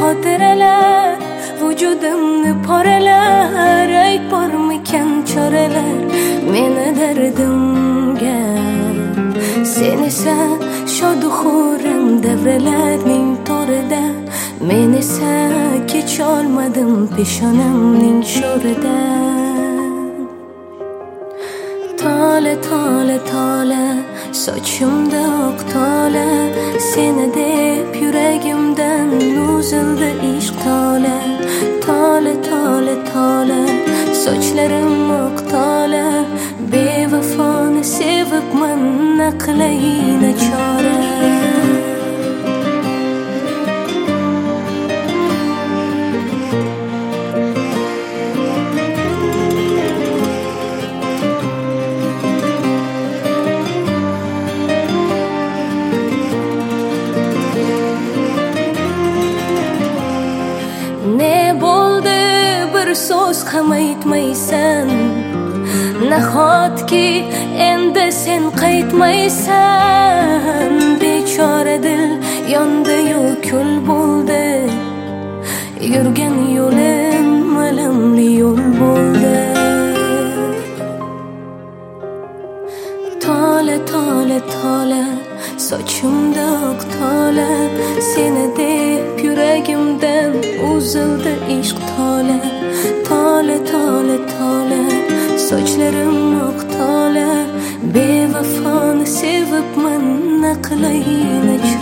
xotiralar vujudimni poralar, ayt bormikan choralar meni dardimga. Sen esa shodu xuram davralarning to'rida, men esa kecholmadim peshonamning sho'ridan. Tola tola tola sochimda oq tola, seni deb yuragimdan uzildi ishq tola. Tola tola tola sochlarim oq tola, bevafoni sevibman qilay nachora. Ne bo'ldi bir so'z ham aytmaysan, nahotki endi sen qaytmaysan. Bechora dil yondi-yu kul bo'ldi, yurgan yo'lim alamli yo'l bo'ldi. Tola tola tola sochimda oq tola, seni deb yuragimdan uzildi ishq tola. Tola tola tola sochlarim oq tola, bevafoni sevibman qilay nachora.